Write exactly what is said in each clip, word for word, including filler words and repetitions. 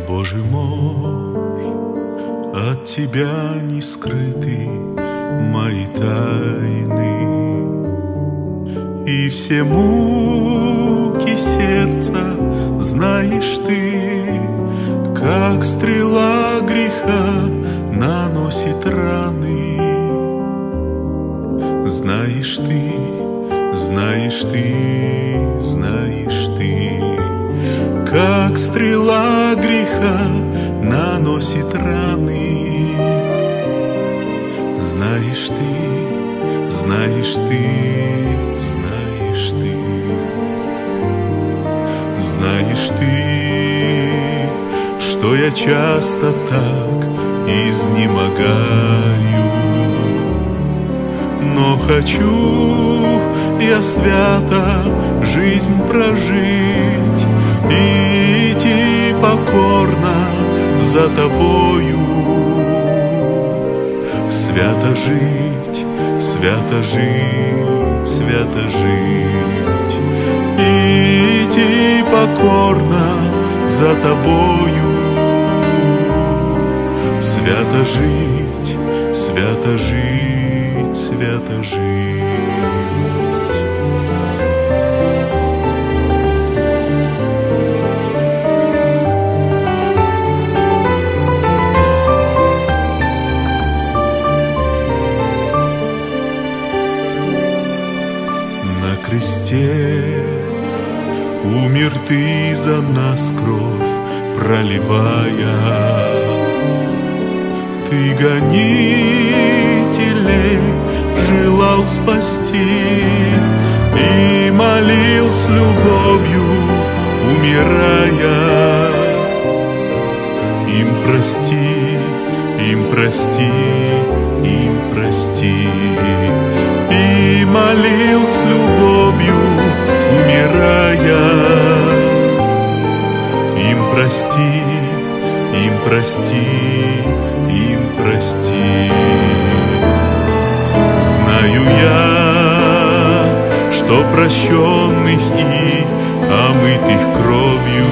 Боже мой, от Тебя не скрыты мои тайны, и все муки сердца знаешь Ты, как стрела греха наносит раны. Знаешь Ты, знаешь Ты, знаешь Ты, как стрела греха наносит раны. Знаешь Ты, знаешь Ты, знаешь Ты, знаешь Ты, что я часто так изнемогаю, но хочу я свято жизнь прожить и идти покорно за Тобою. Свято жить, свято жить, свято жить и идти покорно за Тобою. Свято жить, свято жить, свято жить. На кресте умер Ты за нас, кровь проливая. Ты гонителей желал спасти и молил с любовью, умирая. Им прости, им прости, им прости, и молил с любовью, умирая. Им прости, им прости, им прости. Знаю я, что прощенных и омытых кровью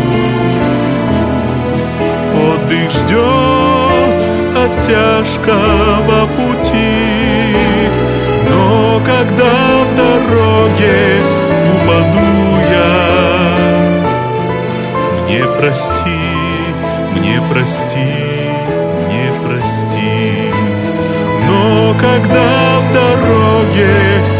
отдых ждет от тяжкого пути. Но когда в дороге упаду я, мне прости, мне прости, мне прости. Но когда в дороге